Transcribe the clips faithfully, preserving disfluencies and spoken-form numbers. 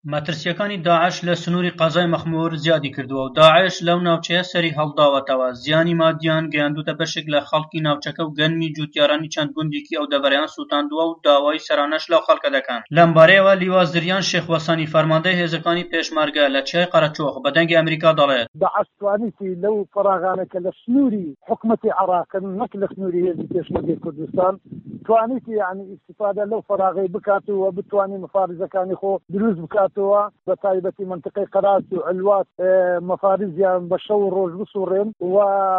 مەترسیەکانی داعش لە سنووری قەزای مەخموور زیادی کردووە و داعش لەو ناوچەیە سەری هەڵداوەتەوە. زیانی مادیان گەیاندووتە بەشێک لە خەڵکی ناوچەکە و گەنمی جووتیارانی چەند گوندێکی ئەو دەڤەرەیان سوتاندووە و داوای سەرانەش لەو خەڵکە دەکەن. لەم بارەیەوە لیوا زریان شێخ وەسانی فەرماندەی هێزەکانی پێشمەرگە لە چیای قەرەچۆخ بە دەنگی ئەمریکا دەڵێت داعش توانیتی لەو فەراغانەکە لە سنووری حکومەتی عێراقن نەک لە سنووری هێزی پێشمەرگەی کوردستان توانیتی یعنی ئیستیفادە لەو فەراغەی بکاتەوە بتوانی مفارزەکانی خۆ دروست بکاتەوە بە تایبەتی منطقەی قەرات و علوات مفارزیان بە شەو و ڕۆژ بسوڕێن و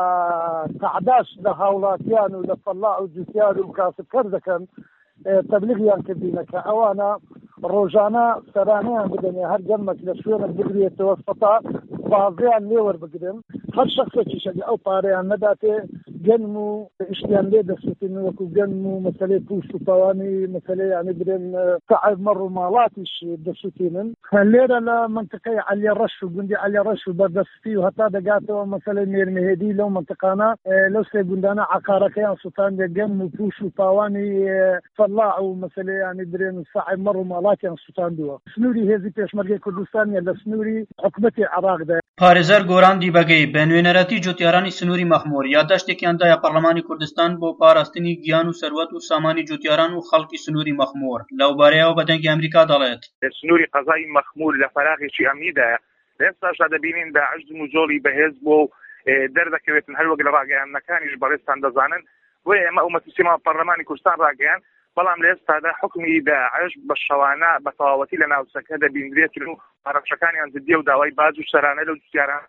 تعداش لە هاوڵاتیان و لە فەڵاع و جوتیار و کاسبکەر دەکەن تەبلیغیان کردینەکە ئەوانە ڕۆژانە سەرانەیان بدەنێ هەر گەمەک لە شوێنە بگرێتەوە سەتا بازیان لێوەربگرن هەر شخصێکیش ئەو پارەیان نەداتێ گەنم و شتیان لێ دەسووتین وەکو گەنم و مەسەلەی پوشت و پەوانی مەسەلەی یعنی برێن تەعب مەڕ و ماڵاتیش دەسووتینن لێرە لە منطقەی عەلیڕەش و گوندی عەلیڕەش و بەردەستی و هەتا دەگاتەوە مەسەلەی مێرمەهێدی لەو منطقانە لەو سێ گوندانە عەقارەکەیان سووتاندێ گەنم و پوش و پاوانی فەڵاع و مەسەلەی یعنی برێن تەعب مەڕ و ماڵاتیان سووتاندووە. سنووری هێزی پێشمەرگەی کوردستانیە لە سنووری حکومەتی عێراقدا. پارێزەر گۆراندی بەگەی بە نوێنەرەتی جوتیارانی سنووری مەخموور یادداشتێکیان دایە پەرلەمانی کوردستان بۆ پاراستنی گیان و سەروەت و سامانی جوتیاران و خەڵکی سنووری مەخموور لەو بارەیەوە بە دەنگی ئەمریکا دەڵێت سنووری قەزای مەخموور لە فەراغێکی ئەمنیدایە ئێستاشدا دەبینین داعش و جۆڵی بەهێز بۆ دەردەکەوێتن هەر وەک لە ڕاگەیاندنەکانیش بەڕێستان دەزانن بۆ ئێمە ئەومەتیسیما پەرلەمانی کوردستان ڕاگەیان بەڵام لە ئێستادا حکمی داعش بە شەوانە بە تەواوەتی لە ناوچەکە دەبینرێتن و هەڕەشەکانیان جددیە و داوای باج و سەرانە لەو جوتیاران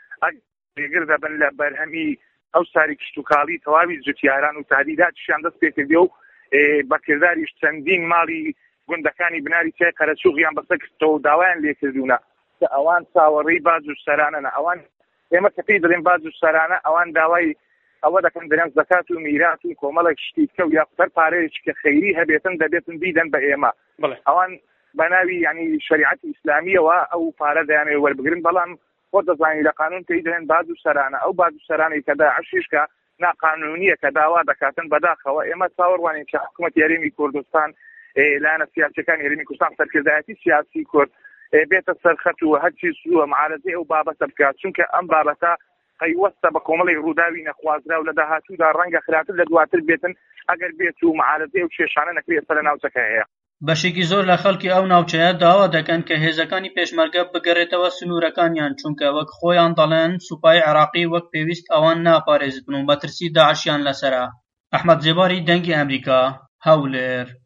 لێگر دەبن لە بەرهەمی ئەو ساری کشتتوکاڵی تەواوی جوتیاران و تهدیداتیشیان دەست پێکردێ و بەکرداریش چەندین ماڵی گوندەکانی بناری چای قەرەچووغیان بەسەر کردەوە و داوایان لێکردوونە کە ئەوان چاوەڕێی باج و سەرانەنە ئەوان ئێمە کە پێی دەڵێن باج و سەرانە ئەوان داوای ئەوە دەکەن دەرێن زەکات و میرات و کۆمەڵێک شتیکە و یاقوتەر پارەیەکی کە خەیری هەبێتن دەبێتن بیدەن بە ئێمە ئەوان بە ناوی ینی شریعەتی ئیسلامیەوە ئەو پارە دەیانێ وەربگرن بەڵام خۆ دەزانین لە قانون پێی دەڵێن باج و سەرانە ئەو باج و سەرانەی کە داعشیش کە ناقانونیە کە داوا دەکاتن بەداخەوە ئێمە چاوەڕوانین کە حکوومەتی هەرێمی کوردستان لایەنە سیاسیەکانی هەرێمی کوردستان سەرکردایەتی سیاسی کورد بێتە سەرخەت و هەرچی سووە معارەزەی ئەو بابەتە بکات چونکە ئەم بابەتە قەیوەستە بە کۆمەڵی ڕووداوی نەخوازرا و لە داهاتوودا ڕەنگە خراتر لە دواتر بێتن ئەگەر بێت و معارەزەی و کێشانە نەکرێت سەر ناوچەکە هەیە. بەشێکی زۆر لە خەڵکی ئەو ناوچەیە داوا دەکەن کە هێزەکانی پێشمەرگە بگەڕێتەوە سنوورەکانیان چونکە وەک خۆیان دەڵێن سوپای عێراقی وەک پێویست ئەوان ناپارێزبن و مەترسی داعشیان لەسەرە. ئەحمەد جێباری دەنگی ئەمریکا هەولێر.